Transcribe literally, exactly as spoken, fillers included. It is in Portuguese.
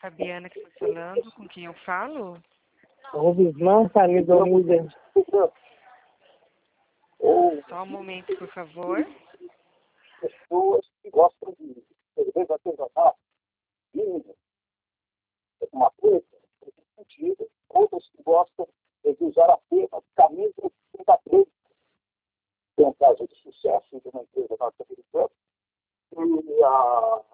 Fabiana que está falando, com quem eu falo? Rubisman, Camisa Muda. Só um momento, por favor. Pessoas que gostam de cerveja artesanal, vinho, uma coisa, nesse sentido. Outras que gostam de usar apenas camisas trinta e três. Tem um caso de sucesso de uma empresa norte-americana. E a